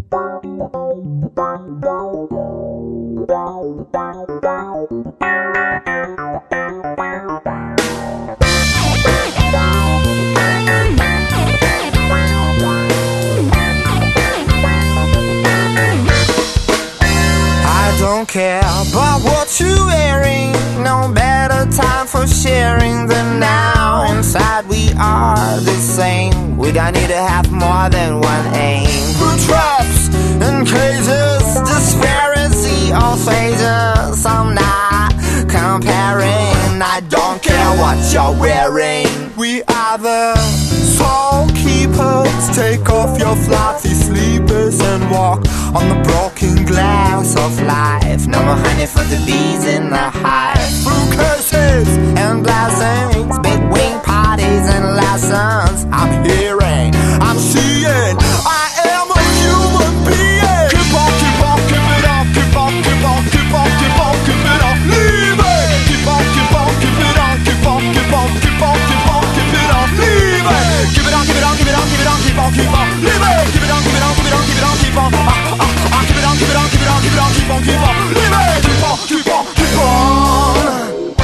Don't care about what you're wearing. No better time for sharing than now. Inside we are the same. We don't need to have more than one aim. Through traps and cages, disparity or phases. I'm not comparing. I don't care what you're wearing. We are the soul keepers. Take off your fluffy sleepers and walk on the broken glass of life. No more honey for the bees in the hive. Through curses and blessings, big wing parties and lessons. I'm hearing, I'm seeing, I am a human being. Keep on, keep on, keep it up. Keep on, keep on, keep on, keep on, keep it up. Leave it. Keep on, keep on, keep it up. Keep on, keep on, keep on, keep on, keep it up. Leave it. Keep it on, keep it on, keep it on, keep it on, keep on, keep on. Leave it. Keep it on, keep it on, keep it on, keep it on, keep on. Keep it on, keep it on, keep it on, keep it on, keep on, keep on. Leave it. Keep on, keep on, keep on.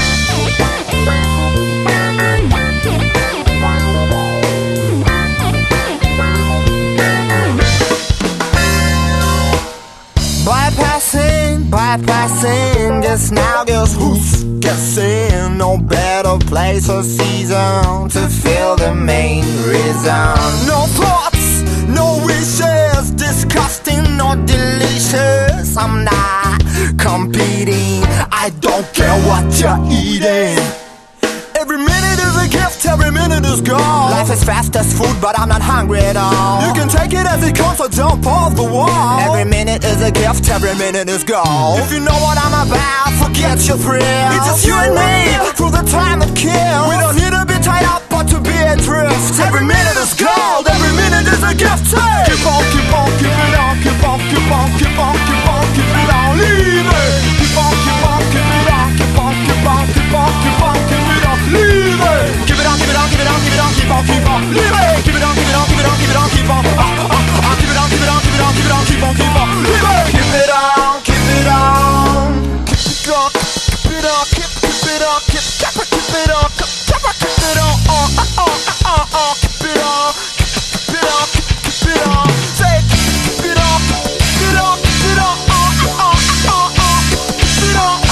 Bypassing, just now girls who's guessing. No better place or season to feel the main reason. No thoughts, no wishes, disgusting or delicious. I'm not competing, I don't care what you're eating. Every minute is a gift, every minute is gone. Life is fast as food, but I'm not hungry at all. You can take it as it comes or jump off the wall. Every minute is a gift, every minute is gone. If you know what I'm about, forget your thrills. It's just you and me, through the time that kills. We don't need to be tied up, but to be adrift. Every minute is gold, every minute is a gift. Hey! Keep on, keep on, keep it on. Keep on, keep on, keep on, keep on, keep it on. Leave it. Keep on, keep on, keep it on. Keep on, keep on, keep on, keep on, keep it on. Leave it. Keep it on, keep it on, keep it on, keep it on, keep on, keep on. Leave it. Keep it on, keep it on, keep it on, keep it on, keep on. Keep it on, keep it on, keep it on, keep it on, keep on, keep on. Leave it. Keep it on, keep it on. Keep it on, keep it on, keep it on, keep it on, keep it on, keep it on. Keep it on, keep it on, keep it on. Say keep it on, keep it on, keep it on. Keep it on, keep it on,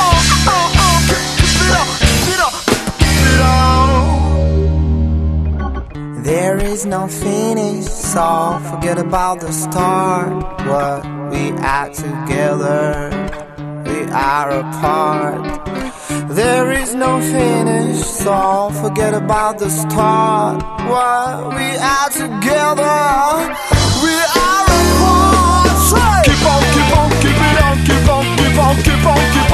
keep it on. There is no finish, so forget about the start. What we are together, we are apart. There is no finish, so forget about the start. What we are together, we are apart. Keep on, keep on, keep it on, keep on, keep on, keep on, keep on.